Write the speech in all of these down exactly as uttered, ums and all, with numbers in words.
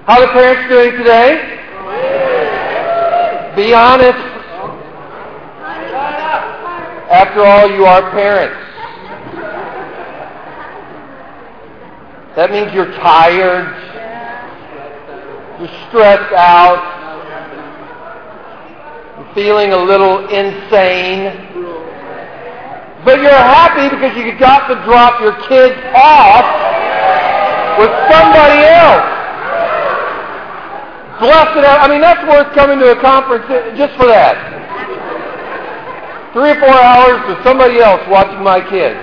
How are the parents doing today? Be honest. After all, you are parents. That means you're tired. You're stressed out. You're feeling a little insane. But you're happy because you got to drop your kids off with somebody else. Blessed out. I mean, that's worth coming to a conference just for that. Three or four hours with somebody else watching my kids.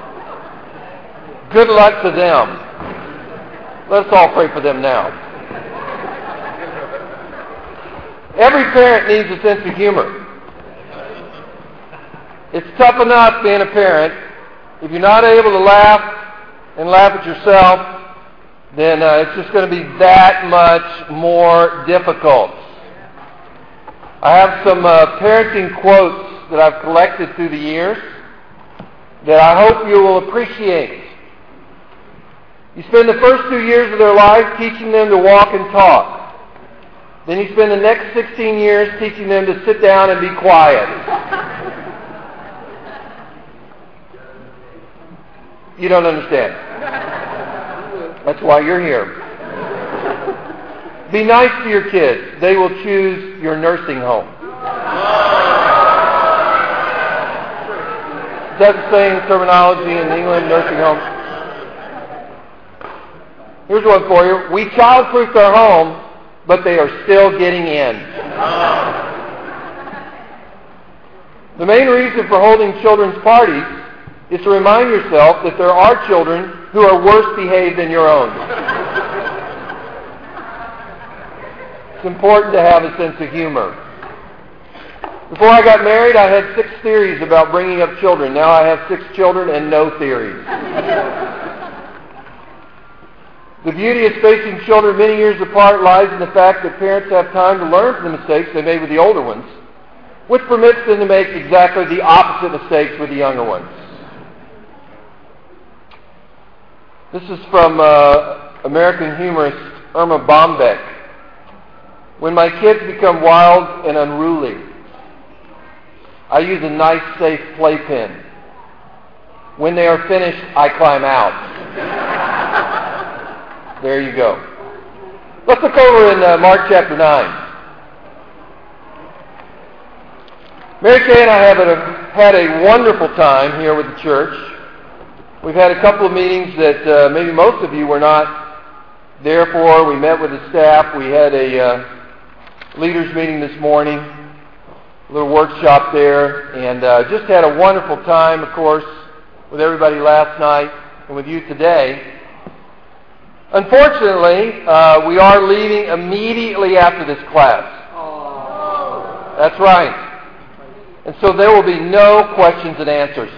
Good luck to them. Let's all pray for them now. Every parent needs a sense of humor. It's tough enough being a parent. If you're not able to laugh and laugh at yourself, then uh, it's just going to be that much more difficult. I have some uh, parenting quotes that I've collected through the years that I hope you will appreciate. You spend the first two years of their life teaching them to walk and talk. Then you spend the next sixteen years teaching them to sit down and be quiet. You don't understand. That's why you're here. Be nice to your kids. They will choose your nursing home. Is that the same terminology in England, nursing home? Here's one for you. We childproofed our home, but they are still getting in. The main reason for holding children's parties is to remind yourself that there are children who are worse behaved than your own. It's important to have a sense of humor. Before I got married, I had six theories about bringing up children. Now I have six children and no theories. The beauty of spacing children many years apart lies in the fact that parents have time to learn from the mistakes they made with the older ones, which permits them to make exactly the opposite mistakes with the younger ones. This is from uh, American humorist Irma Bombeck. When my kids become wild and unruly, I use a nice, safe playpen. When they are finished, I climb out. There you go. Let's look over in uh, Mark chapter nine. Mary Kay and I have a, had a wonderful time here with the church. We've had a couple of meetings that uh, maybe most of you were not there for. We met with the staff. We had a uh, leaders meeting this morning, a little workshop there, and uh, just had a wonderful time, of course, with everybody last night and with you today. Unfortunately, uh, we are leaving immediately after this class. Aww. That's right. And so there will be no questions and answers.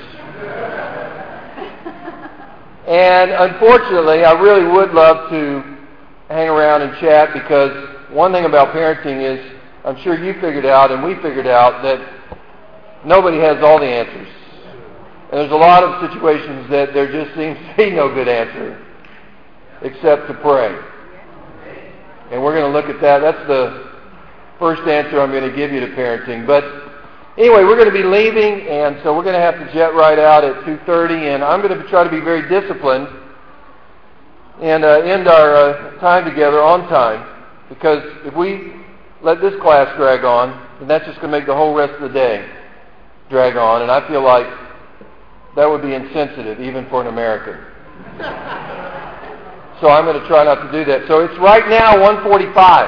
And unfortunately, I really would love to hang around and chat, because one thing about parenting is, I'm sure you figured out and we figured out, that nobody has all the answers. And there's a lot of situations that there just seems to be no good answer except to pray. And we're going to look at that. That's the first answer I'm going to give you to parenting. But anyway, we're going to be leaving, and so we're going to have to jet right out at two thirty, and I'm going to try to be very disciplined and uh, end our uh, time together on time, because if we let this class drag on, then that's just going to make the whole rest of the day drag on, and I feel like that would be insensitive even for an American. So I'm going to try not to do that. So it's right now one forty-five.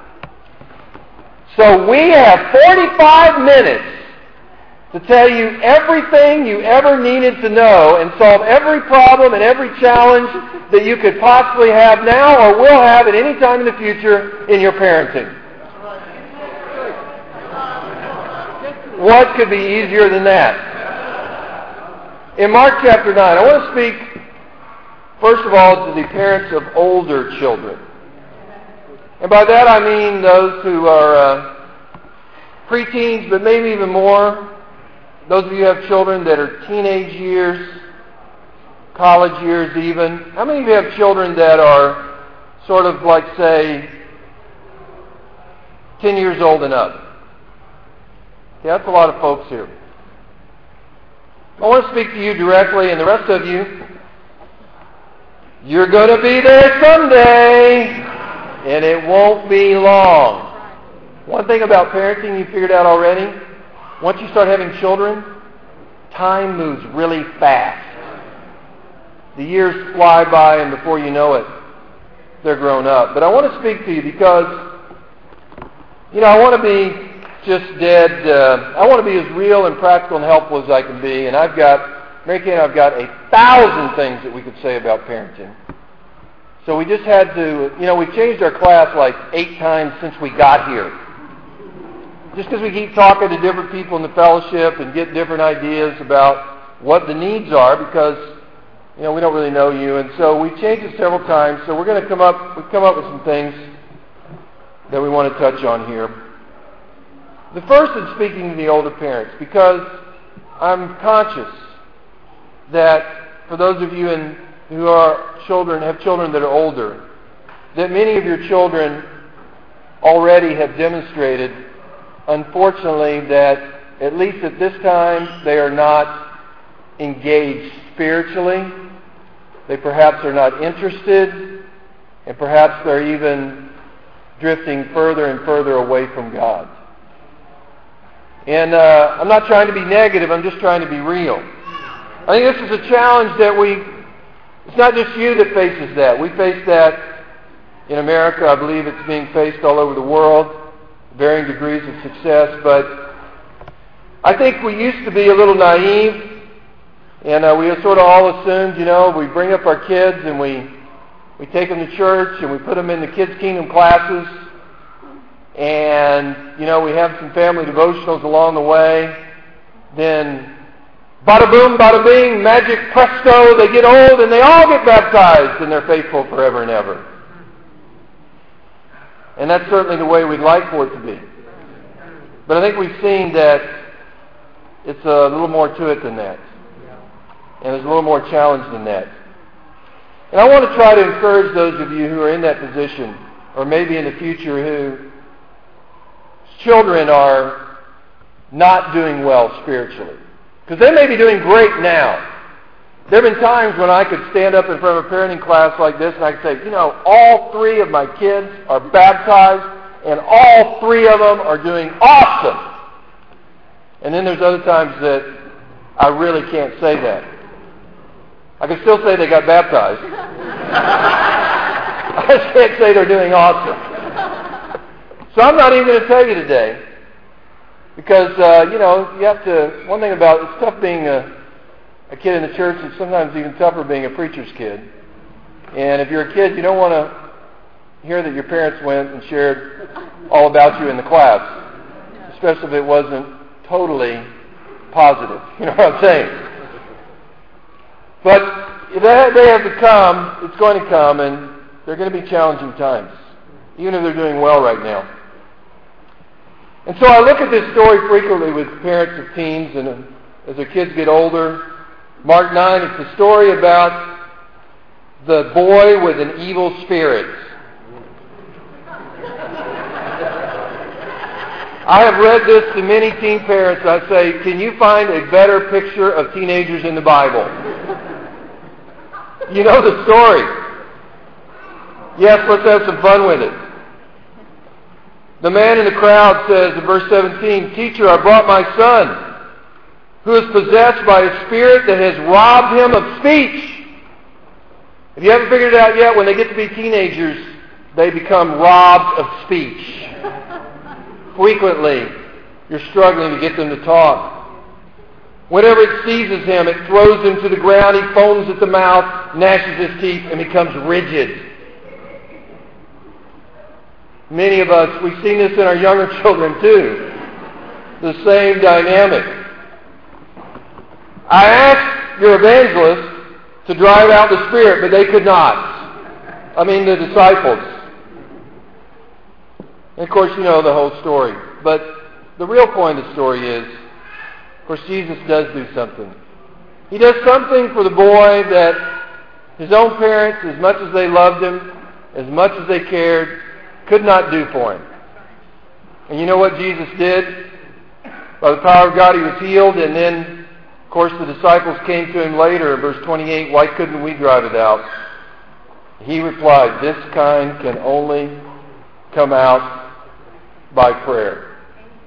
So we have forty-five minutes to tell you everything you ever needed to know and solve every problem and every challenge that you could possibly have now or will have at any time in the future in your parenting. What could be easier than that? In Mark chapter nine, I want to speak, first of all, to the parents of older children. And by that I mean those who are uh, preteens, but maybe even more. Those of you who have children that are teenage years, college years even. How many of you have children that are sort of like, say, ten years old and up. Okay, that's a lot of folks here. I want to speak to you directly, and the rest of you, you're going to be there someday, and it won't be long. One thing about parenting you figured out already, once you start having children, time moves really fast. The years fly by, and before you know it, they're grown up. But I want to speak to you because, you know, I want to be just dead. Uh, I want to be as real and practical and helpful as I can be. And I've got, Mary Kay and I've got a thousand things that we could say about parenting. So we just had to, you know, we've changed our class like eight times since we got here. Just because we keep talking to different people in the fellowship and get different ideas about what the needs are, because you know, we don't really know you, and so we've changed it several times. So we're going to come up, we've come up with some things that we want to touch on here. The first is speaking to the older parents, because I'm conscious that for those of you in, who are children, have children that are older, that many of your children already have demonstrated, unfortunately, that at least at this time they are not engaged spiritually. They perhaps are not interested, and perhaps they're even drifting further and further away from God. And uh, I'm not trying to be negative, I'm just trying to be real. I think this is a challenge that we, it's not just you that faces that. We face that in America. I believe it's being faced all over the world, varying degrees of success. But I think we used to be a little naive. And uh, we sort of all assumed, you know, we bring up our kids and we we take them to church and we put them in the Kids Kingdom classes. And, you know, we have some family devotionals along the way. Then, bada boom, bada bing, magic presto, they get old and they all get baptized and they're faithful forever and ever. And that's certainly the way we'd like for it to be. But I think we've seen that it's a little more to it than that. And there's a little more challenge than that. And I want to try to encourage those of you who are in that position, or maybe in the future whose children are not doing well spiritually. Because they may be doing great now. There have been times when I could stand up in front of a parenting class like this and I could say, you know, all three of my kids are baptized and all three of them are doing awesome. And then there's other times that I really can't say that. I can still say they got baptized. I just can't say they're doing awesome. So I'm not even going to tell you today. Because, uh, you know, you have to, one thing about, it's tough being a, a kid in the church. It's sometimes even tougher being a preacher's kid. And if you're a kid, you don't want to hear that your parents went and shared all about you in the class. Especially if it wasn't totally positive. You know what I'm saying? But if they have to come, it's going to come, and they're going to be challenging times, even if they're doing well right now. And so I look at this story frequently with parents of teens, and as their kids get older. Mark nine, it's a story about the boy with an evil spirit. I have read this to many teen parents. I say, can you find a better picture of teenagers in the Bible? You know the story. Yes, let's have some fun with it. The man in the crowd says in verse seventeen, "Teacher, I brought my son, who is possessed by a spirit that has robbed him of speech." If you haven't figured it out yet, when they get to be teenagers, they become robbed of speech. Frequently, you're struggling to get them to talk. Whenever it seizes him, it throws him to the ground. He foams at the mouth, gnashes his teeth, and becomes rigid. Many of us, we've seen this in our younger children too. The same dynamic. I asked your evangelist to drive out the spirit, but they could not. I mean, the disciples. And of course, you know the whole story. But the real point of the story is, of course, Jesus does do something. He does something for the boy that his own parents, as much as they loved him, as much as they cared, could not do for him. And you know what Jesus did? By the power of God, he was healed, and then, of course, the disciples came to him later in verse twenty-eight, why couldn't we drive it out? He replied, this kind can only come out by prayer.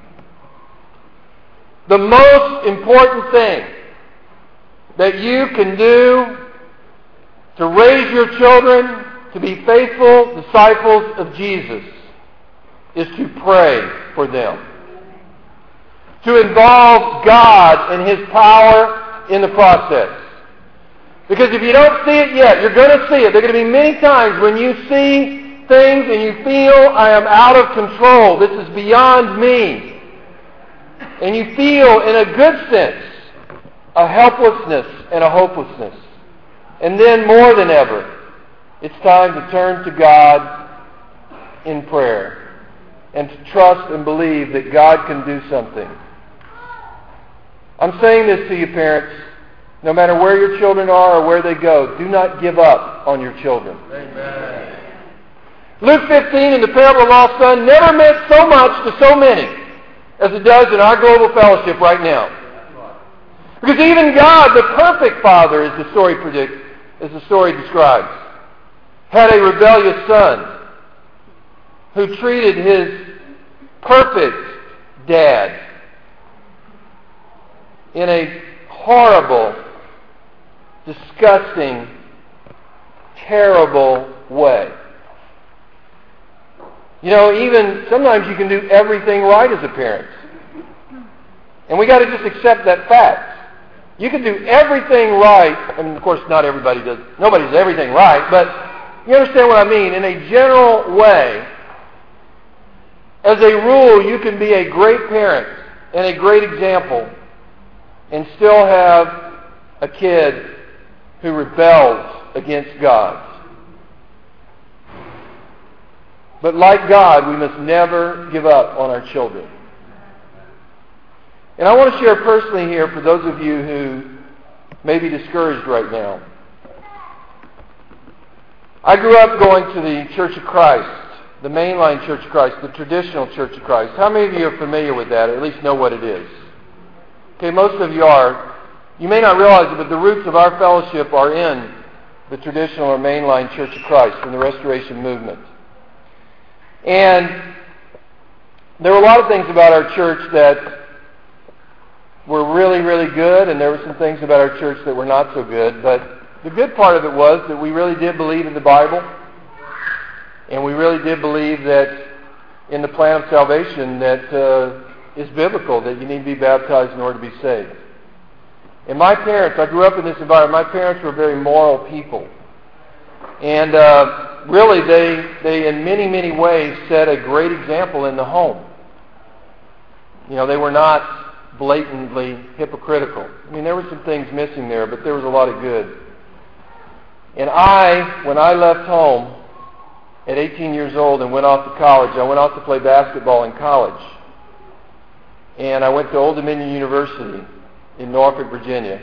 The most important thing that you can do to raise your children to be faithful disciples of Jesus is to pray for them. To involve God and His power in the process. Because if you don't see it yet, you're going to see it. There are going to be many times when you see things and you feel, I am out of control. This is beyond me. And you feel, in a good sense, a helplessness and a hopelessness. And then more than ever, it's time to turn to God in prayer and to trust and believe that God can do something. I'm saying this to you, parents. No matter where your children are or where they go, do not give up on your children. Amen. Luke fifteen in the parable of the lost son never meant so much to so many as it does in our global fellowship right now. Because even God, the perfect Father, as the story predicts, as the story describes, had a rebellious son who treated his perfect dad in a horrible, disgusting, terrible way. You know, even sometimes you can do everything right as a parent. And we got to just accept that fact. You can do everything right. I mean, of course, not everybody does. Nobody does everything right, but you understand what I mean. In a general way, as a rule, you can be a great parent and a great example and still have a kid who rebels against God. But like God, we must never give up on our children. And I want to share personally here for those of you who may be discouraged right now. I grew up going to the Church of Christ, the mainline Church of Christ, the traditional Church of Christ. How many of you are familiar with that, or at least know what it is? Okay, most of you are. You may not realize it, but the roots of our fellowship are in the traditional or mainline Church of Christ in the Restoration Movement. And there were a lot of things about our church that were really, really good, and there were some things about our church that were not so good. But the good part of it was that we really did believe in the Bible, and we really did believe that in the plan of salvation that uh, is biblical, that you need to be baptized in order to be saved. And my parents, I grew up in this environment, my parents were very moral people. And uh, really, they, they in many, many ways set a great example in the home. You know, they were not blatantly hypocritical. I mean, there were some things missing there, but there was a lot of good. And I, when I left home at eighteen years old and went off to college, I went off to play basketball in college. And I went to Old Dominion University in Norfolk, Virginia.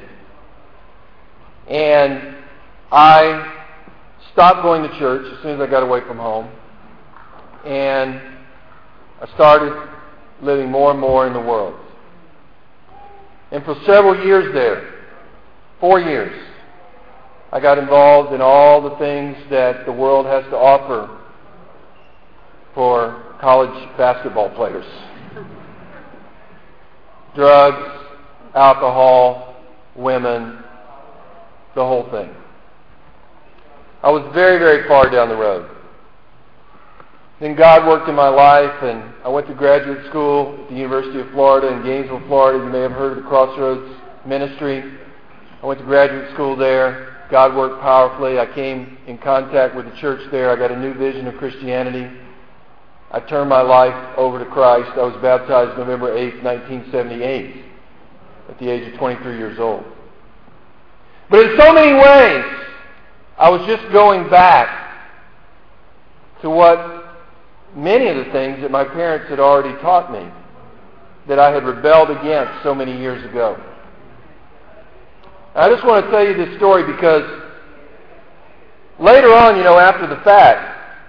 And I stopped going to church as soon as I got away from home. And I started living more and more in the world. And for several years there, four years, I got involved in all the things that the world has to offer for college basketball players. Drugs, alcohol, women, the whole thing. I was very, very far down the road. Then God worked in my life, and I went to graduate school at the University of Florida in Gainesville, Florida. You may have heard of the Crossroads Ministry. I went to graduate school there. God worked powerfully. I came in contact with the church there. I got a new vision of Christianity. I turned my life over to Christ. I was baptized November eighth, nineteen seventy-eight, at the age of twenty-three years old. But in so many ways, I was just going back to what many of the things that my parents had already taught me that I had rebelled against so many years ago. I just want to tell you this story because later on, you know, after the fact,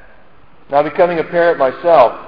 Now becoming a parent myself.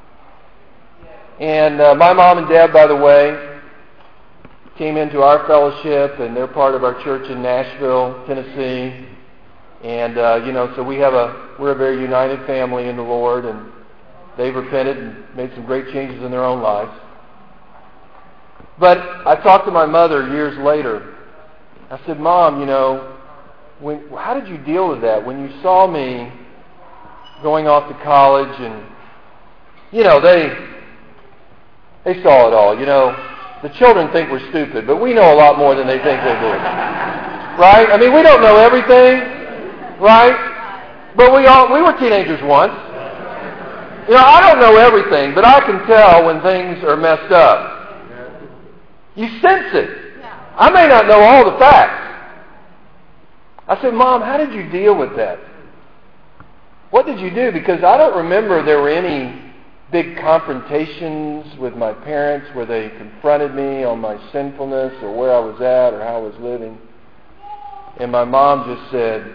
And uh, my mom and dad, by the way, came into our fellowship, and they're part of our church in Nashville, Tennessee. And, uh, you know, so we have a, we're a very united family in the Lord, and they've repented and made some great changes in their own lives. But I talked to my mother years later. I said, Mom, you know, when, how did you deal with that? When you saw me going off to college and, you know, they, they saw it all. You know, the children think we're stupid, but we know a lot more than they think they do. Right? I mean, we don't know everything. Right? But we all, we were teenagers once. You know, I don't know everything, but I can tell when things are messed up. You sense it. I may not know all the facts. I said, Mom, how did you deal with that? What did you do? Because I don't remember there were any big confrontations with my parents where they confronted me on my sinfulness or where I was at or how I was living. And my mom just said,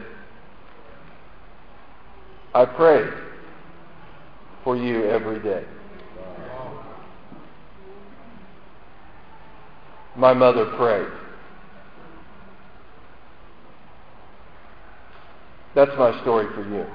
I prayed for you every day. My mother prayed. That's my story for you.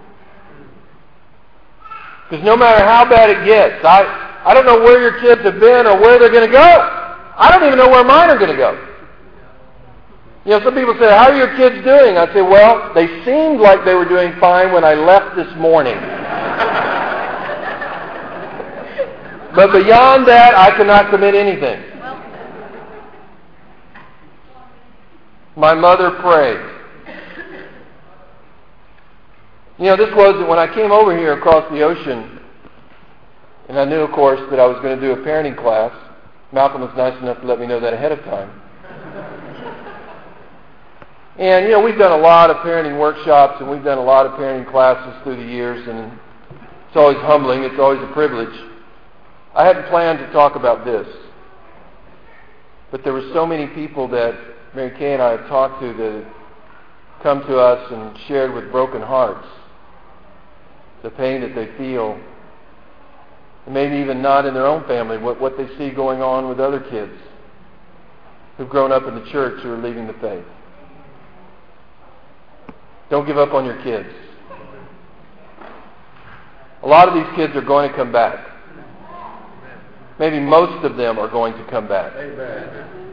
Because no matter how bad it gets, I, I don't know where your kids have been or where they're going to go. I don't even know where mine are going to go. You know, some people say, how are your kids doing? I say, well, they seemed like they were doing fine when I left this morning. But beyond that, I cannot commit anything. My mother prayed. You know, this was when I came over here across the ocean, and I knew, of course, that I was going to do a parenting class. Malcolm was nice enough to let me know that ahead of time. And, you know, we've done a lot of parenting workshops, and we've done a lot of parenting classes through the years, and it's always humbling. It's always a privilege. I hadn't planned to talk about this, but there were so many people that Mary Kay and I have talked to that have come to us and shared with broken hearts the pain that they feel, and maybe even not in their own family, what, what they see going on with other kids who've grown up in the church who are leaving the faith. Don't give up on your kids. A lot of these kids are going to come back. Maybe most of them are going to come back. Amen.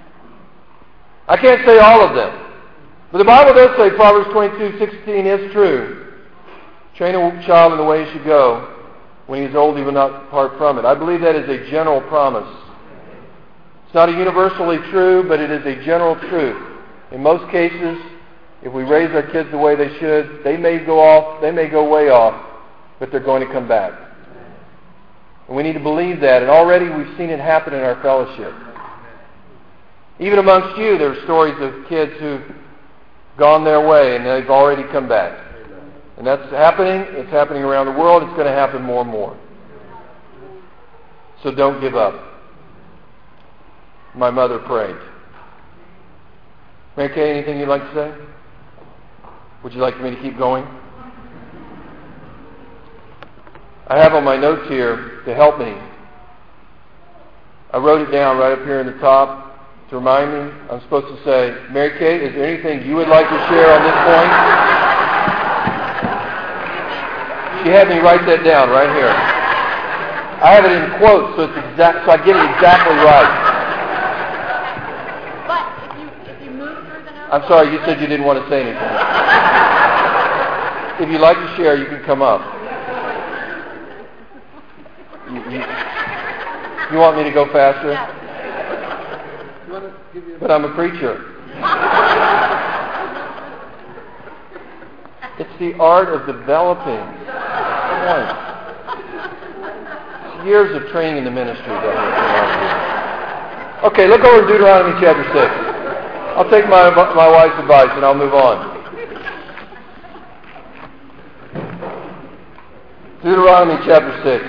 I can't say all of them. But the Bible does say, Proverbs twenty-two sixteen is true. Train a child in the way he should go. When he is old, he will not depart from it. I believe that is a general promise. It's not a universally true, but it is a general truth. In most cases, if we raise our kids the way they should, they may go off, they may go way off, but they're going to come back. And we need to believe that, and already we've seen it happen in our fellowship. Even amongst you, there are stories of kids who've gone their way, and they've already come back. And that's happening. It's happening around the world. It's going to happen more and more. So don't give up. My mother prayed. Mary Kay, anything you'd like to say? Would you like me to keep going? I have on my notes here to help me. I wrote it down right up here in the top to remind me. I'm supposed to say, Mary Kay, is there anything you would like to share on this point? She had me write that down right here. I have it in quotes, so it's exact, so I get it exactly right. But if you if you move through the notes, I'm sorry, you said you didn't want to say anything. If you'd like to share, you can come up. You, you, you want me to go faster? Yeah. But I'm a preacher. It's the art of developing. Come on. Years of training in the ministry. Okay, look over to Deuteronomy chapter six. I'll take my my wife's advice and I'll move on. Deuteronomy chapter six.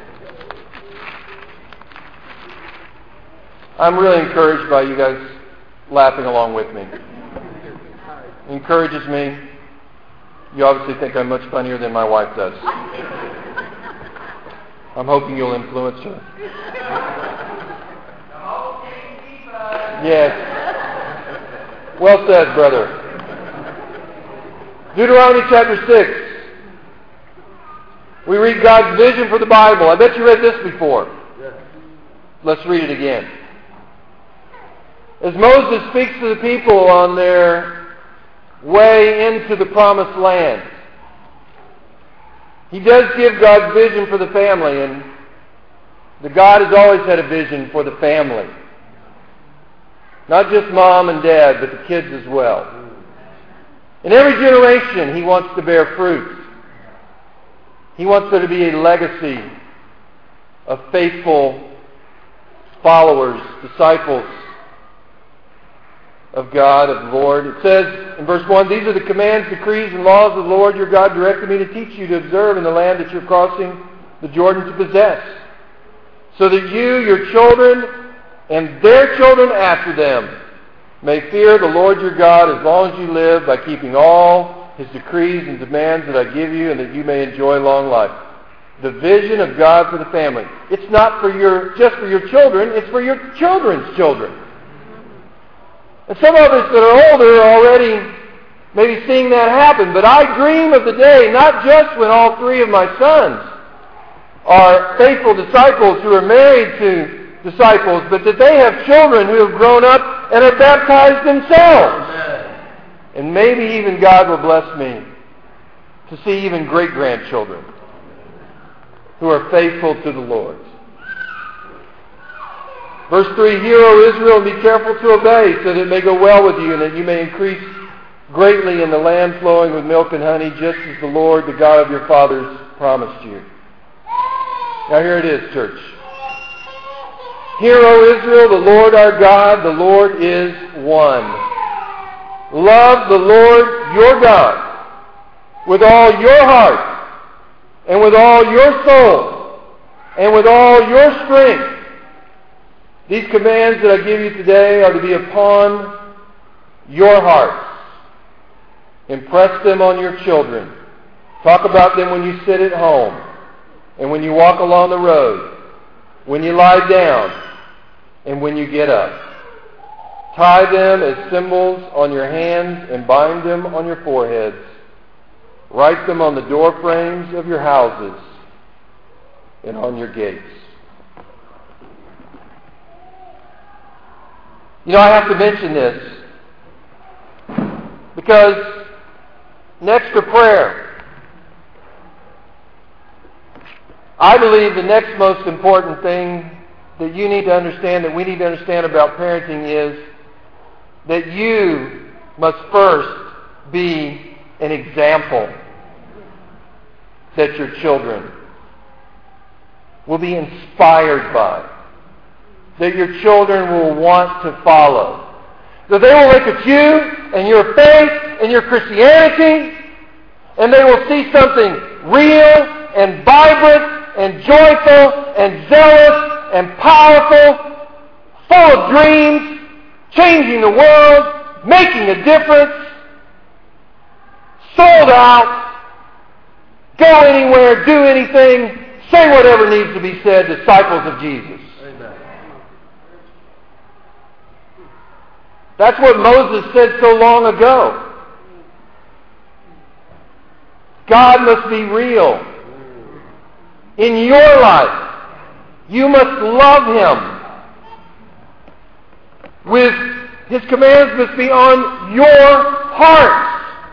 I'm really encouraged by you guys laughing along with me. It encourages me. You obviously think I'm much funnier than my wife does. I'm hoping you'll influence her. Yes. Well said, brother. Deuteronomy chapter six. We read God's vision for the Bible. I bet you read this before. Let's read it again. As Moses speaks to the people on their way into the promised land, he does give God's vision for the family, and the God has always had a vision for the family. Not just mom and dad, but the kids as well. In every generation, he wants to bear fruit. He wants there to be a legacy of faithful followers, disciples of God, of the Lord. It says in verse one, "These are the commands, decrees, and laws of the Lord your God directed me to teach you to observe in the land that you're crossing the Jordan to possess, so that you, your children, and their children after them may fear the Lord your God as long as you live, by keeping all His decrees and demands that I give you, and that you may enjoy long life." The vision of God for the family. It's not for your just for your children, it's for your children's children. And some of us that are older are already maybe seeing that happen, but I dream of the day, not just when all three of my sons are faithful disciples who are married to disciples, but that they have children who have grown up and are baptized themselves. Amen. And maybe even God will bless me to see even great-grandchildren who are faithful to the Lord. Verse three, "Hear, O Israel, and be careful to obey, so that it may go well with you, and that you may increase greatly in the land flowing with milk and honey, just as the Lord, the God of your fathers, promised you." Now here it is, church. "Hear, O Israel, the Lord our God, the Lord is one. Love the Lord your God with all your heart, and with all your soul, and with all your strength. These commands that I give you today are to be upon your hearts. Impress them on your children. Talk about them when you sit at home, and when you walk along the road, when you lie down, and when you get up. Tie them as symbols on your hands and bind them on your foreheads. Write them on the door frames of your houses and on your gates." You know, I have to mention this because next to prayer, I believe the next most important thing that you need to understand, that we need to understand about parenting, is that you must first be an example that your children will be inspired by, that your children will want to follow, that they will look at you and your faith and your Christianity, and they will see something real and vibrant and joyful and zealous and powerful, full of dreams, changing the world, making a difference, sold out, go anywhere, do anything, say whatever needs to be said, disciples of Jesus. Amen. That's what Moses said so long ago. God must be real in your life. You must love Him. With His commands must be on your hearts.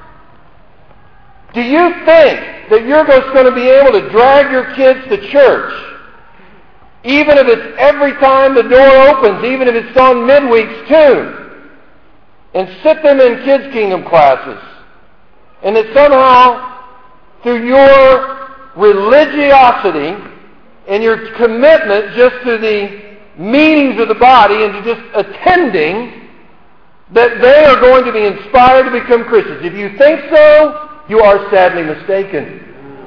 Do you think that you're just going to be able to drag your kids to church, even if it's every time the door opens, even if it's on midweeks too, and sit them in Kids Kingdom classes, and that somehow through your religiosity and your commitment just to the meetings of the body and to just attending, that they are going to be inspired to become Christians? If you think so, you are sadly mistaken.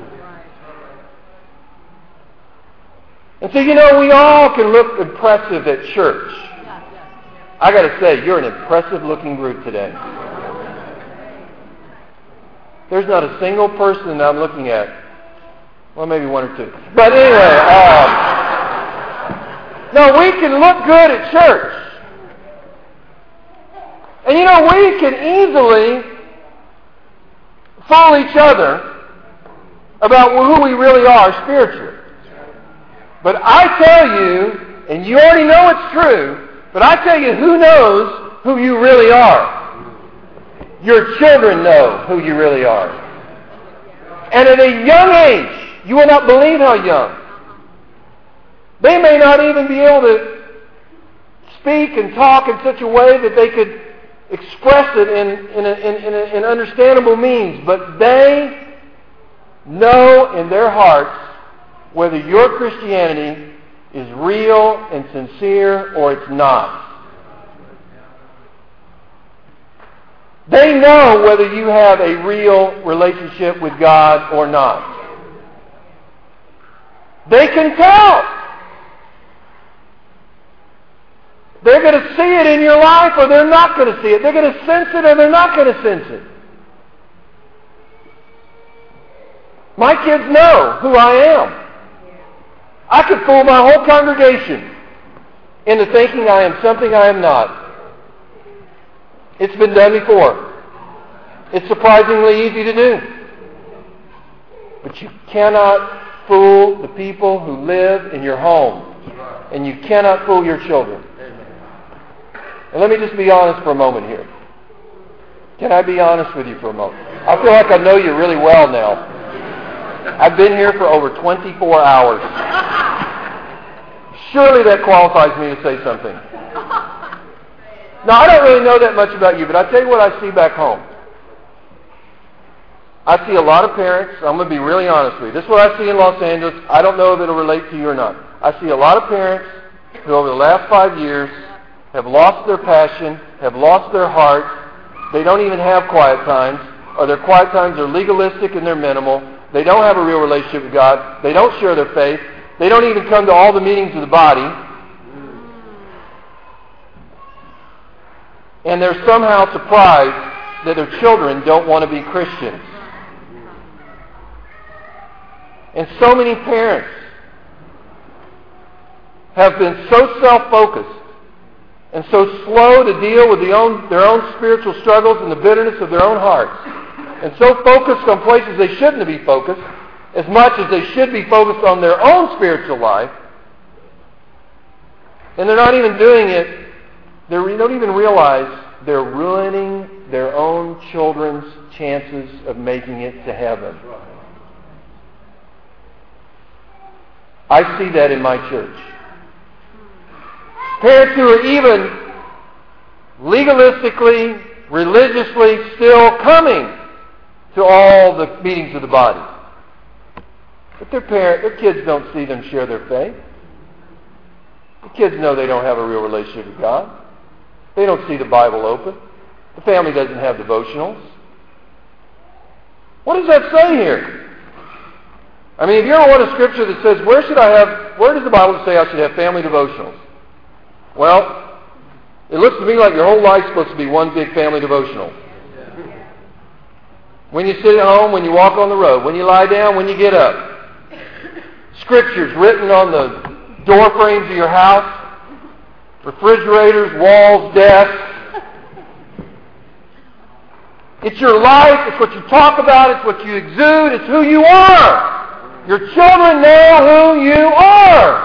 And so, you know, we all can look impressive at church. I got to say, you're an impressive looking group today. There's not a single person that I'm looking at. Well, maybe one or two. But anyway, um, no, we can look good at church. And you know, we can easily fool each other about who we really are spiritually. But I tell you, and you already know it's true, but I tell you who knows who you really are. Your children know who you really are. And at a young age, you will not believe how young. They may not even be able to speak and talk in such a way that they could express it in, in, a, in, in, a, in understandable means, but they know in their hearts whether your Christianity is real and sincere or it's not. They know whether you have a real relationship with God or not. They can tell. They're going to see it in your life or they're not going to see it. They're going to sense it or they're not going to sense it. My kids know who I am. I could fool my whole congregation into thinking I am something I am not. It's been done before. It's surprisingly easy to do. But you cannot fool the people who live in your home. And you cannot fool your children. And let me just be honest for a moment here. Can I be honest with you for a moment? I feel like I know you really well now. I've been here for over twenty-four hours. Surely that qualifies me to say something. Now, I don't really know that much about you, but I'll tell you what I see back home. I see a lot of parents. I'm going to be really honest with you. This is what I see in Los Angeles. I don't know if it'll relate to you or not. I see a lot of parents who over the last five years have lost their passion, have lost their heart. They don't even have quiet times, or their quiet times are legalistic and they're minimal. They don't have a real relationship with God. They don't share their faith. They don't even come to all the meetings of the body. And they're somehow surprised that their children don't want to be Christians. And so many parents have been so self-focused and so slow to deal with the own, their own spiritual struggles and the bitterness of their own hearts, and so focused on places they shouldn't be focused, as much as they should be focused on their own spiritual life, and they're not even doing it. They don't even realize they're ruining their own children's chances of making it to heaven. I see that in my church. Parents who are even legalistically, religiously still coming to all the meetings of the body. But their parent, their kids don't see them share their faith. The kids know they don't have a real relationship with God. They don't see the Bible open. The family doesn't have devotionals. What does that say here? I mean, if you ever want a scripture that says, where should I have, where does the Bible say I should have family devotionals? Well, it looks to me like your whole life's supposed to be one big family devotional. When you sit at home, when you walk on the road, when you lie down, when you get up. Scriptures written on the door frames of your house, refrigerators, walls, desks. It's your life. It's what you talk about. It's what you exude. It's who you are. Your children know who you are.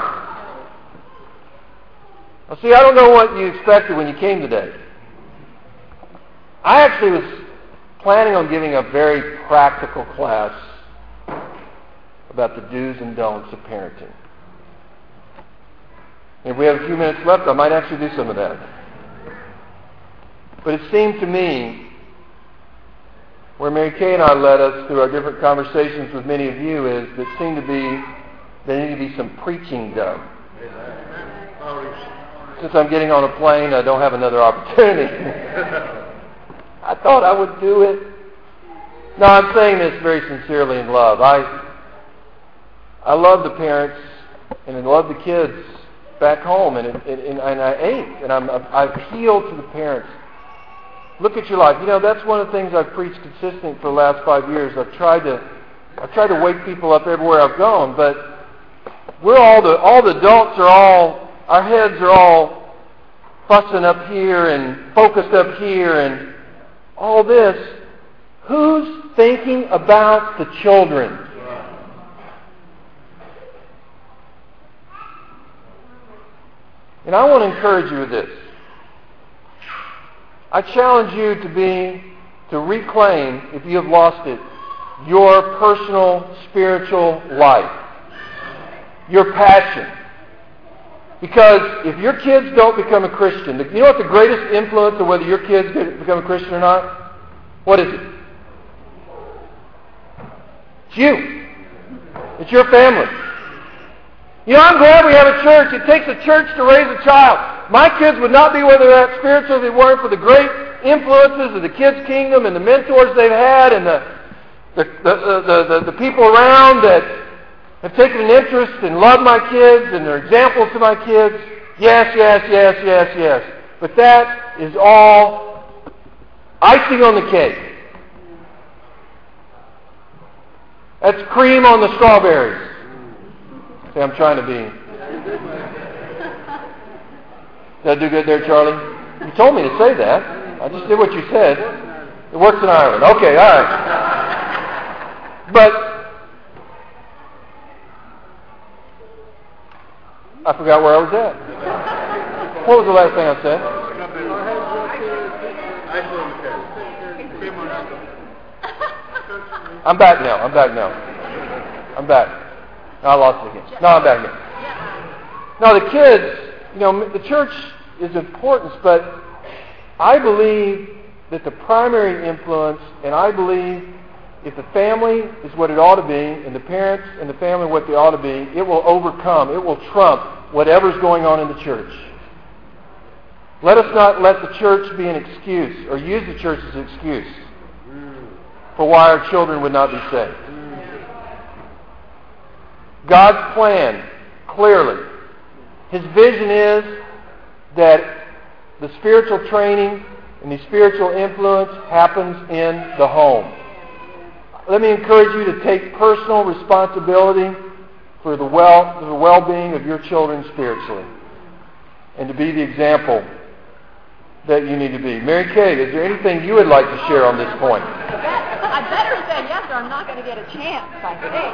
Now, see, I don't know what you expected when you came today. I actually was planning on giving a very practical class about the do's and don'ts of parenting. And if we have a few minutes left, I might actually do some of that. But it seemed to me, where Mary Kay and I led us through our different conversations with many of you, is that it seemed to be there needed to be some preaching done. Since I'm getting on a plane, I don't have another opportunity. I thought I would do it. No, I'm saying this very sincerely in love. I I love the parents and I love the kids back home, and, and, and, and I ache, and I'm, I appeal to the parents Look at your life. You know, that's one of the things I've preached consistent for the last five years. I've tried to, I've tried to wake people up everywhere I've gone, but we're all the, all the adults are all, our heads are all fussing up here and focused up here and all this. Who's thinking about the children? And I want to encourage you with this. I challenge you to be, to reclaim, if you have lost it, your personal spiritual life, your passion. Because if your kids don't become a Christian, you know what the greatest influence of whether your kids become a Christian or not? What is it? It's you. It's your family. You know, I'm glad we have a church. It takes a church to raise a child. My kids would not be where they're at spiritually if it weren't for the great influences of the Kids Kingdom and the mentors they've had and the the, the, the, the, the people around that have taken an interest and love my kids and they're examples to my kids. Yes, yes, yes, yes, yes. But that is all icing on the cake. That's cream on the strawberries. See, I'm trying to be... Did I do good there, Charlie? You told me to say that. I just did what you said. It works in Ireland. Okay, all right. But I forgot where I was at. What was the last thing I said? I'm back now. I'm back now. I'm back. No, I lost it again. No, I'm back now. No, the kids... You know, the church is important, but I believe that the primary influence, and I believe if the family is what it ought to be, and the parents and the family what they ought to be, it will overcome, it will trump whatever's going on in the church. Let us not let the church be an excuse, or use the church as an excuse for why our children would not be saved. God's plan, clearly, His vision is that the spiritual training and the spiritual influence happens in the home. Let me encourage you to take personal responsibility for the well, the well-being of your children spiritually, and to be the example that you need to be. Mary Kay, is there anything you would like to share on this point? I better say yes, or I'm not going to get a chance, I think.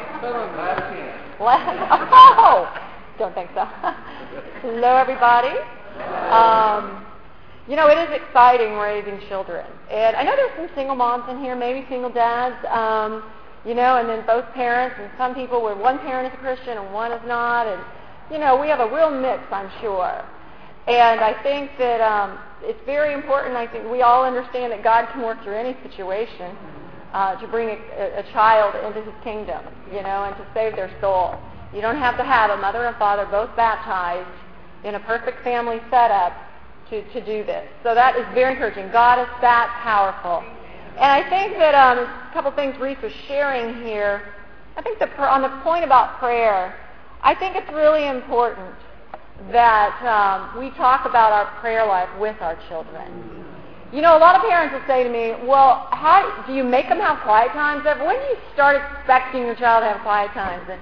Oh! Don't think so. Hello, everybody. Um, you know, it is exciting raising children. And I know there's some single moms in here, maybe single dads, um, you know, and then both parents, and some people where one parent is a Christian and one is not. And, you know, we have a real mix, I'm sure. And I think that um, it's very important. I think we all understand that God can work through any situation uh, to bring a, a child into His kingdom, you know, and to save their soul. You don't have to have a mother and father both baptized in a perfect family setup to, to do this. So that is very encouraging. God is that powerful. And I think that um, a couple things Reese was sharing here. I think that on the point about prayer, I think it's really important that um, we talk about our prayer life with our children. You know, a lot of parents will say to me, well, how do you make them have quiet times? When do you start expecting your child to have quiet times? And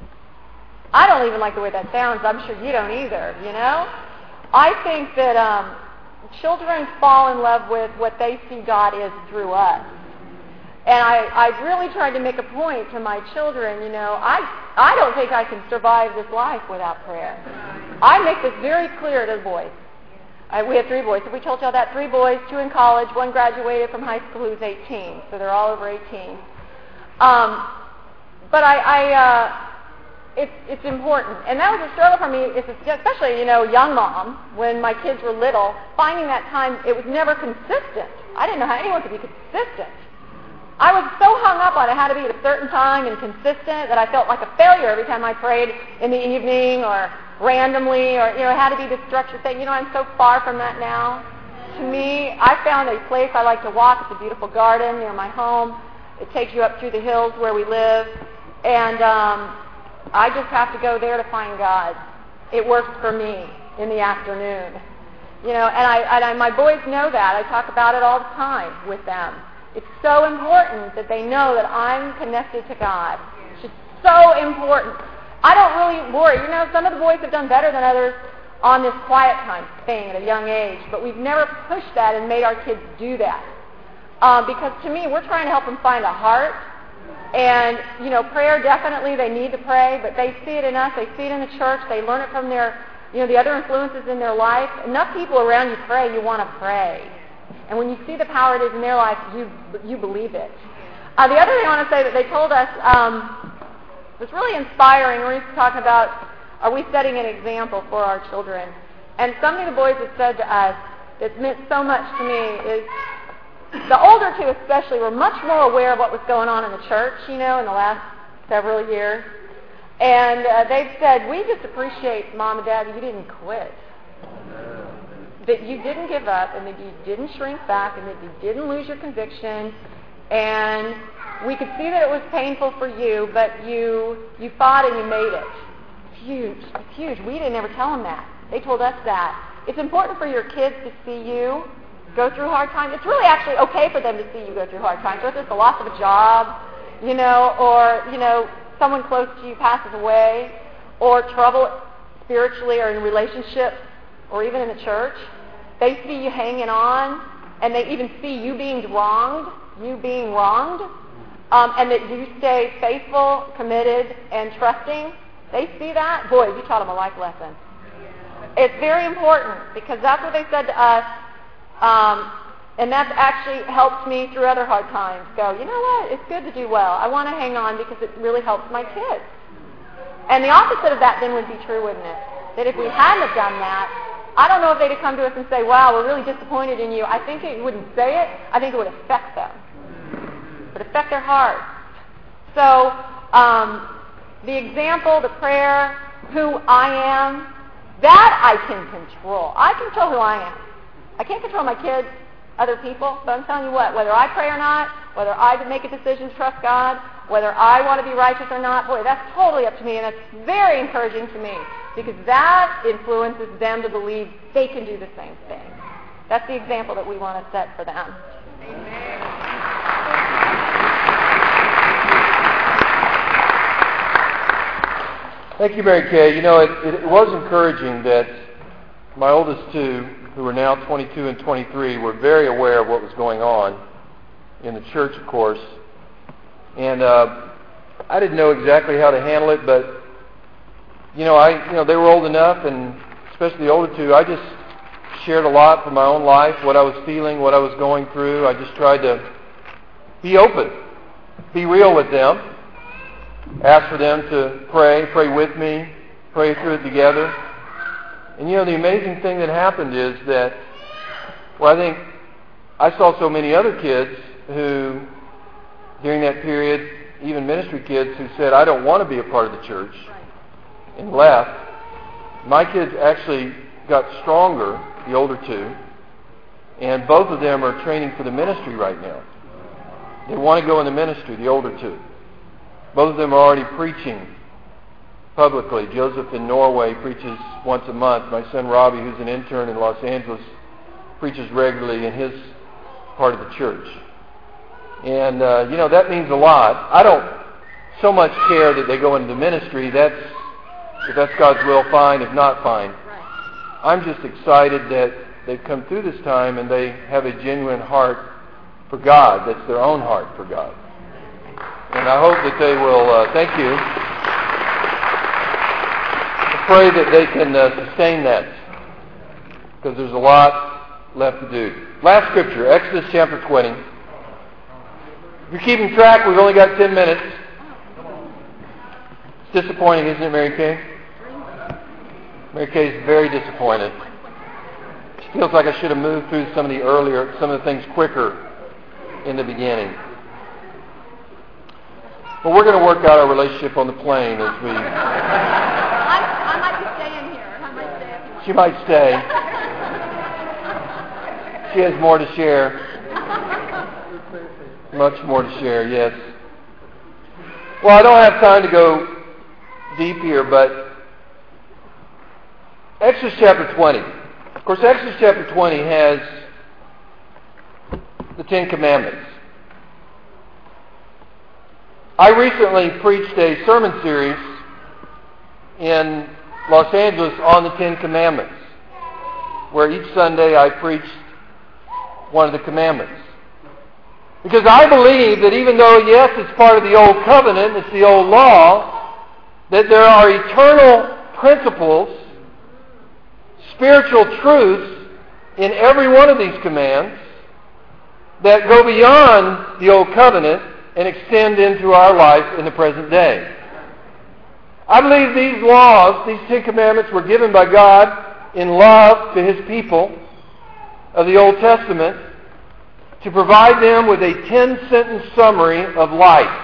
I don't even like the way that sounds. I'm sure you don't either, you know? I think that um, children fall in love with what they see God is through us. And I, I've really tried to make a point to my children, you know, I, I don't think I can survive this life without prayer. I make this very clear to the boys. I, we have three boys. So we told y'all that three boys, two in college, one graduated from high school who's eighteen. So they're all over eighteen. Um, but I... I uh, It's it's important, and that was a struggle for me, especially, you know, young mom, when my kids were little, finding that time, it was never consistent. I didn't know how anyone could be consistent. I was so hung up on it had to be at a certain time and consistent that I felt like a failure every time I prayed in the evening or randomly, or, you know, it had to be this structured thing. You know, I'm so far from that now. To me, I found a place I like to walk. It's a beautiful garden near my home. It takes you up through the hills where we live, and um, I just have to go there to find God. It works for me in the afternoon. You know, and I, and I, my boys know that. I talk about it all the time with them. It's so important that they know that I'm connected to God. It's just so important. I don't really worry. You know, some of the boys have done better than others on this quiet time thing at a young age, but we've never pushed that and made our kids do that. Um, because to me, we're trying to help them find a heart. And, you know, prayer, definitely they need to pray, but they see it in us. They see it in the church. They learn it from their, you know, the other influences in their life. Enough people around you pray, you want to pray. And when you see the power it is in their life, you you believe it. Uh, the other thing I want to say that they told us um, was really inspiring. We were talking about, are we setting an example for our children? And something the boys have said to us that's meant so much to me is the older two especially were much more aware of what was going on in the church, you know, in the last several years. And uh, they've said, we just appreciate, Mom and Dad, that you didn't quit. That you didn't give up, and that you didn't shrink back, and that you didn't lose your conviction. And we could see that it was painful for you, but you you fought and you made it. It's huge. It's huge. We didn't ever tell them that. They told us that. It's important for your kids to see you go through hard times. It's really actually okay for them to see you go through hard times, whether it's the loss of a job, you know, or, you know, someone close to you passes away, or trouble spiritually or in relationships, or even in the church. They see you hanging on, and they even see you being wronged, you being wronged, um, and that you stay faithful, committed, and trusting. They see that. Boy, you taught them a life lesson. It's very important, because that's what they said to us, um, and that's actually helped me through other hard times. Go, you know what? It's good to do well. I want to hang on because it really helps my kids. And the opposite of that then would be true, wouldn't it? That if we hadn't have done that, I don't know if they'd have come to us and say, wow, we're really disappointed in you. I think it wouldn't say it. I think it would affect them. It would affect their hearts. So um, the example, the prayer, who I am, that I can control. I control who I am. I can't control my kids, other people, but I'm telling you what, whether I pray or not, whether I make a decision to trust God, whether I want to be righteous or not, boy, that's totally up to me, and that's very encouraging to me, because that influences them to believe they can do the same thing. That's the example that we want to set for them. Amen. Thank you, Mary Kay. You know, it, it was encouraging that my oldest two, who are now twenty-two and twenty-three, were very aware of what was going on in the church, of course. And uh, I didn't know exactly how to handle it, but you know, I you know they were old enough, and especially the older two, I just shared a lot from my own life, what I was feeling, what I was going through. I just tried to be open, be real with them, ask for them to pray, pray with me, pray through it together. And you know, the amazing thing that happened is that, well, I think I saw so many other kids who, during that period, even ministry kids who said, I don't want to be a part of the church, and left. My kids actually got stronger, the older two, and both of them are training for the ministry right now. They want to go in the ministry, the older two. Both of them are already preaching publicly. Joseph in Norway preaches once a month. My son Robbie, who's an intern in Los Angeles, preaches regularly in his part of the church. And, uh, you know, that means a lot. I don't so much care that they go into the ministry. That's, if that's God's will, fine. If not, fine. I'm just excited that they've come through this time and they have a genuine heart for God. That's their own heart for God. And I hope that they will, uh, thank you. I pray that they can uh, sustain that, because there's a lot left to do. Last scripture, Exodus chapter twenty. If you're keeping track, we've only got ten minutes. It's disappointing, isn't it, Mary Kay? Mary Kay is very disappointed. She feels like I should have moved through some of the earlier, some of the things quicker in the beginning. But we're going to work out our relationship on the plane as we... I, I might be staying here. I might stay if you want. She might stay. She has more to share. Much more to share, yes. Well, I don't have time to go deep here, but Exodus chapter twenty. Of course, Exodus chapter twenty has the Ten Commandments. I recently preached a sermon series in Los Angeles on the Ten Commandments, where each Sunday I preached one of the commandments. Because I believe that even though, yes, it's part of the Old Covenant, it's the Old Law, that there are eternal principles, spiritual truths in every one of these commands that go beyond the Old Covenant and extend into our life in the present day. I believe these laws, these Ten Commandments, were given by God in love to His people of the Old Testament to provide them with a ten-sentence summary of life.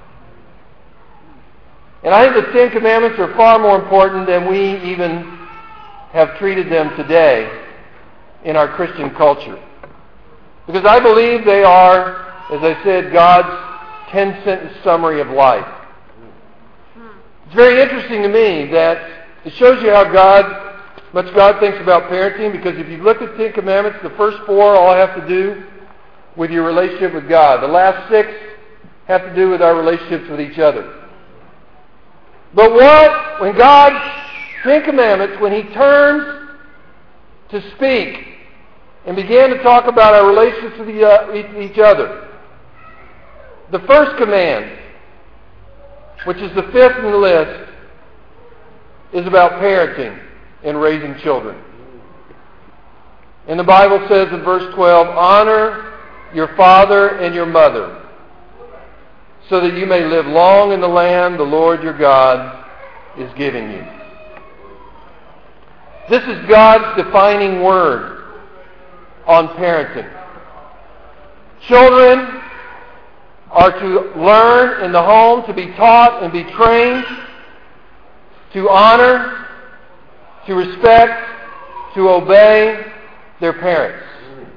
And I think the Ten Commandments are far more important than we even have treated them today in our Christian culture. Because I believe they are, as I said, God's ten-sentence summary of life. It's very interesting to me that it shows you how God, much God thinks about parenting, because if you look at the Ten Commandments, the first four all have to do with your relationship with God. The last six have to do with our relationships with each other. But what, when God's Ten Commandments, when He turns to speak and began to talk about our relationships with each other, the first command, which is the fifth in the list, is about parenting and raising children. And the Bible says in verse twelve, honor your father and your mother, so that you may live long in the land the Lord your God is giving you. This is God's defining word on parenting. Children are to learn in the home, to be taught and be trained to honor, to respect, to obey their parents.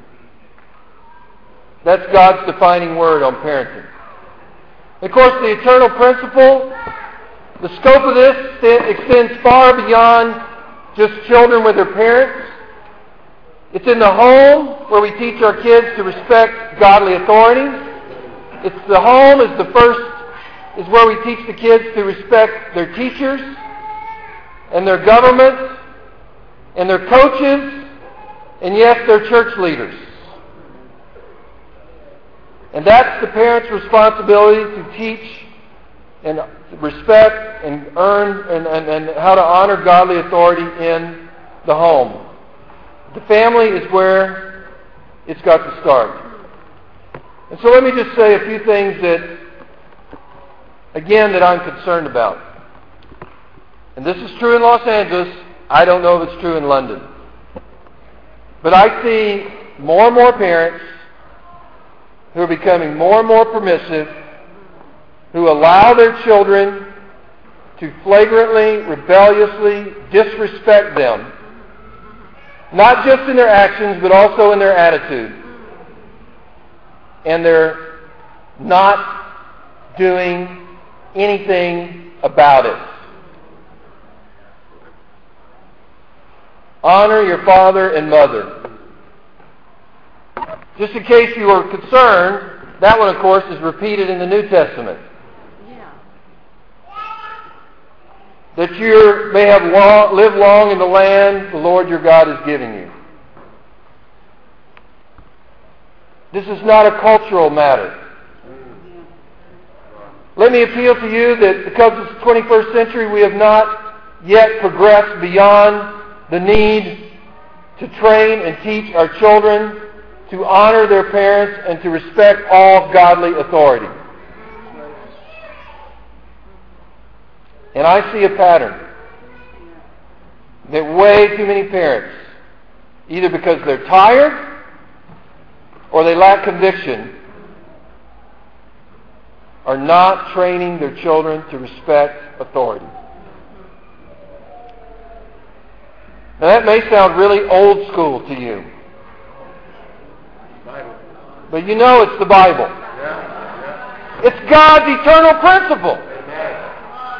That's God's defining word on parenting. Of course, the eternal principle, the scope of this extends far beyond just children with their parents. It's in the home where we teach our kids to respect godly authority. It's the home is the first, is where we teach the kids to respect their teachers and their government and their coaches and, yes, their church leaders. And that's the parent's responsibility to teach and respect and earn and, and, and how to honor godly authority in the home. The family is where it's got to start. And so let me just say a few things that, again, that I'm concerned about. And this is true in Los Angeles. I don't know if it's true in London. But I see more and more parents who are becoming more and more permissive, who allow their children to flagrantly, rebelliously disrespect them, not just in their actions, but also in their attitude. And they're not doing anything about it. Honor your father and mother. Just in case you were concerned, that one, of course, is repeated in the New Testament. Yeah. That you may have long, live long in the land the Lord your God is giving you. This is not a cultural matter. Let me appeal to you that because it's the twenty-first century, we have not yet progressed beyond the need to train and teach our children to honor their parents and to respect all godly authority. And I see a pattern that way too many parents, either because they're tired or they lack conviction, are not training their children to respect authority. Now that may sound really old school to you. But you know it's the Bible. It's God's eternal principle.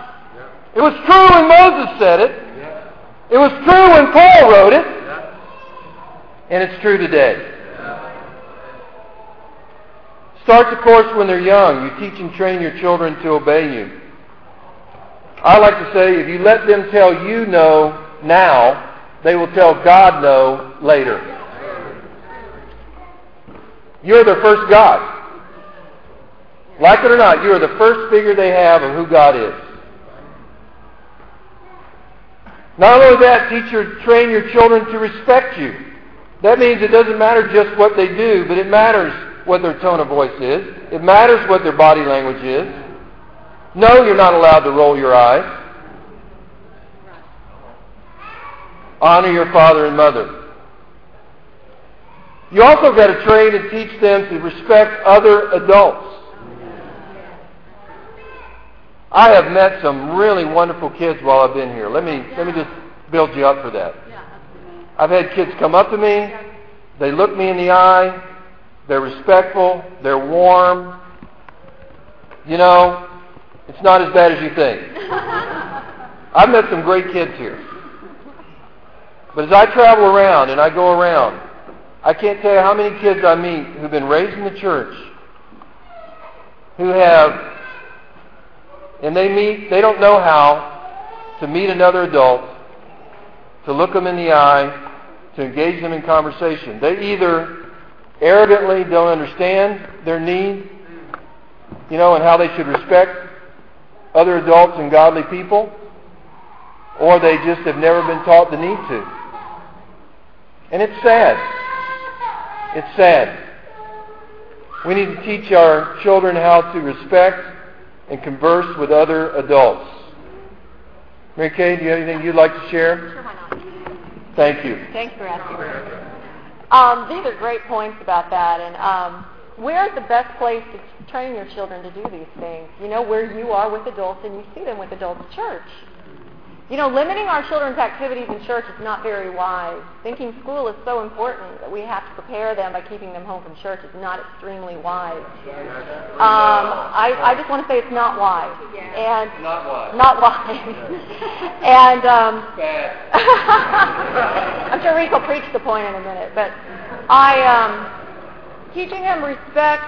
It was true when Moses said it. It was true when Paul wrote it. And it's true today. Starts, of course, when they're young. You teach and train your children to obey you. I like to say, if you let them tell you no now, they will tell God no later. You're their first God. Like it or not, you are the first figure they have of who God is. Not only that, teach or train your children to respect you. That means it doesn't matter just what they do, but it matters what their tone of voice is. It matters what their body language is. No, you're not allowed to roll your eyes. Honor your father and mother. You also got to train and teach them to respect other adults. I have met some really wonderful kids while I've been here. Let me let me just build you up for that. I've had kids come up to me. They look me in the eye. They're respectful. They're warm. You know, it's not as bad as you think. I've met some great kids here. But as I travel around and I go around, I can't tell you how many kids I meet who've been raised in the church, who have, and they meet, they don't know how to meet another adult, to look them in the eye, to engage them in conversation. They either arrogantly don't understand their need, you know, and how they should respect other adults and godly people, or they just have never been taught the need to. And it's sad. It's sad. We need to teach our children how to respect and converse with other adults. Mary Kay, do you have anything you'd like to share? Sure, why not? Thank you. Thanks for asking. Um, these are great points about that. And um, where is the best place to train your children to do these things? You know, where you are with adults and you see them with adults at church. You know, limiting our children's activities in church is not very wise. Thinking school is so important that we have to prepare them by keeping them home from church is not extremely wise. Um, I, I just want to say it's not wise. And Not wise. Not wise. and um, Bad. I'm sure Rick will preach the point in a minute. But I, um, teaching them respect,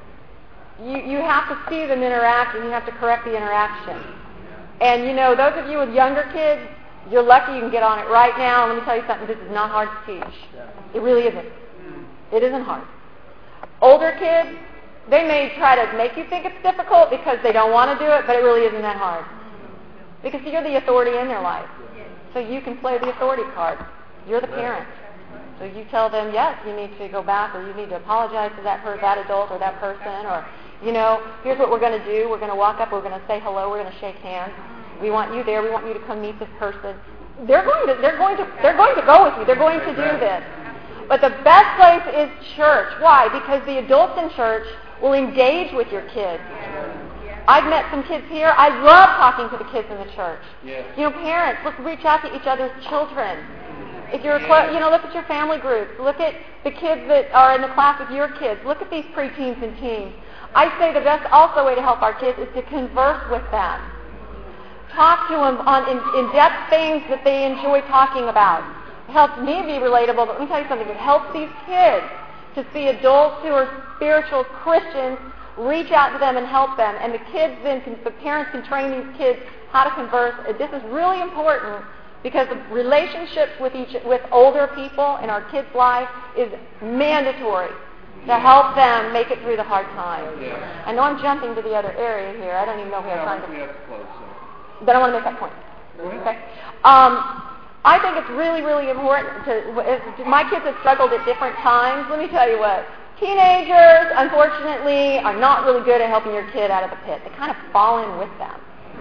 you, you have to see them interact and you have to correct the interaction. And, you know, those of you with younger kids, you're lucky you can get on it right now. And let me tell you something, this is not hard to teach. It really isn't. It isn't hard. Older kids, they may try to make you think it's difficult because they don't want to do it, but it really isn't that hard. Because you're the authority in their life. So you can play the authority card. You're the parent. So you tell them, yes, you need to go back or you need to apologize to that, per- that adult or that person, or, you know, here's what we're going to do. We're going to walk up. We're going to say hello. We're going to shake hands. We want you there. We want you to come meet this person. They're going to, they're going to, they're going to go with you. They're going to do this. But the best place is church. Why? Because the adults in church will engage with your kids. I've met some kids here. I love talking to the kids in the church. Yes. You know, parents, let's reach out to each other's children. If you're, clo- you know, look at your family groups. Look at the kids that are in the class with your kids. Look at these preteens and teens. I say the best also way to help our kids is to converse with them. Talk to them on in, in-depth things that they enjoy talking about. It helps me be relatable, but let me tell you something. It helps these kids to see adults who are spiritual Christians reach out to them and help them. And the kids then, can, the parents can train these kids how to converse. This is really important because the relationships with each with older people in our kids' life is mandatory to help them make it through the hard times. Yeah. I know I'm jumping to the other area here. I don't even know if we have time to... We have to close, so. But I want to make that point. Go ahead. Okay. Um, I think it's really, really important to... If my kids have struggled at different times. Let me tell you what. Teenagers, unfortunately, are not really good at helping your kid out of the pit. They kind of fall in with them.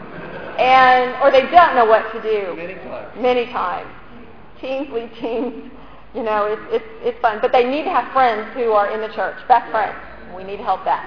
And, or they don't know what to do. Many times. Many times. Teens lead teens. You know, it's, it's, it's fun. But they need to have friends who are in the church. Best friends. We need to help that.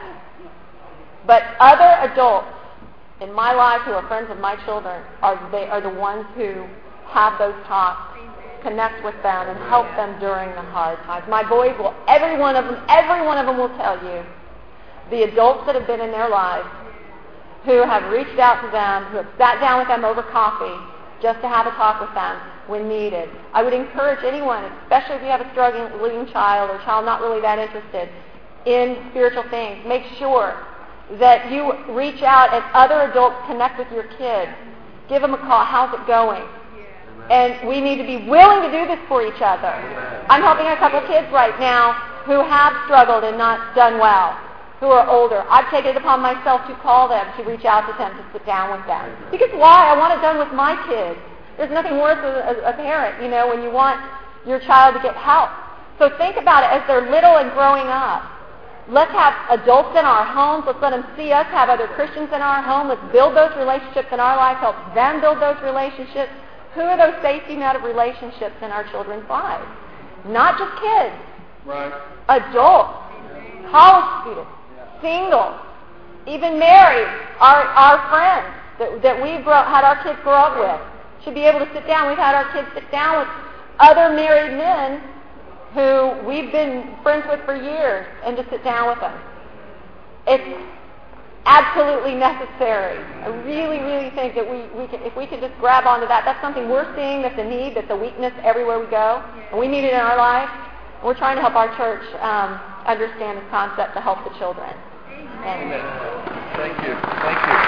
But other adults in my life who are friends of my children are, they are the ones who have those talks, connect with them, and help them during the hard times. My boys will, every one of them, every one of them will tell you the adults that have been in their lives who have reached out to them, who have sat down with them over coffee just to have a talk with them when needed. I would encourage anyone, especially if you have a struggling child or a child not really that interested in spiritual things, make sure that you reach out and other adults connect with your kids. Give them a call. How's it going? And we need to be willing to do this for each other. I'm helping a couple kids right now who have struggled and not done well, who are older. I've taken it upon myself to call them, to reach out to them, to sit down with them. Because why? I want it done with my kids. There's nothing worse as a, a parent, you know, when you want your child to get help. So think about it as they're little and growing up. Let's have adults in our homes. Let's let them see us have other Christians in our home. Let's build those relationships in our life, help them build those relationships. Who are those safety net of relationships in our children's lives? Not just kids. Right. Adults, college students, singles, even married, our, our friends that, that we've grow, had our kids grow up with should be able to sit down. We've had our kids sit down with other married men who we've been friends with for years and just sit down with them. It's absolutely necessary. I really, really think that we, we can, if we could just grab onto that, that's something we're seeing that's a need, that's a weakness everywhere we go, and we need it in our life. We're trying to help our church um, understand this concept to help the children. And Amen. Thank you. Thank you.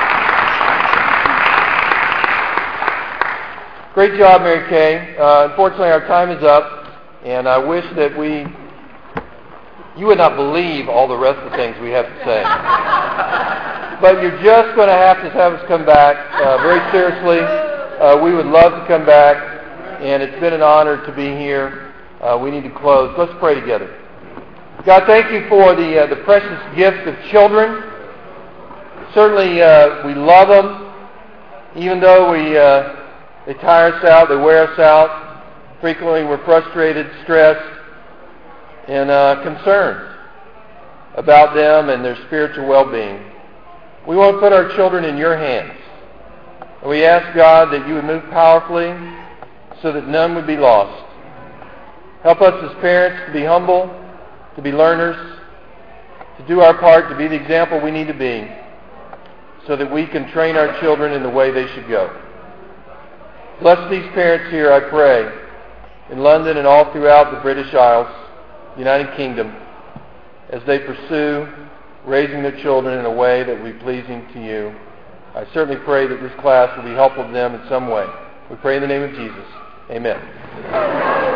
Great job, Mary Kay. Uh, unfortunately, our time is up. And I wish that we, you would not believe all the rest of the things we have to say. But you're just going to have to have us come back uh, very seriously. Uh, we would love to come back, and it's been an honor to be here. Uh, we need to close. Let's pray together. God, thank you for the uh, the precious gift of children. Certainly, uh, we love them, even though we uh, they tire us out, they wear us out. Frequently we're frustrated, stressed, and uh, concerned about them and their spiritual well-being. We want to put our children in your hands. And we ask, God, that you would move powerfully so that none would be lost. Help us as parents to be humble, to be learners, to do our part, to be the example we need to be, so that we can train our children in the way they should go. Bless these parents here, I pray, in London and all throughout the British Isles, United Kingdom, as they pursue raising their children in a way that will be pleasing to you. I certainly pray that this class will be helpful to them in some way. We pray in the name of Jesus. Amen.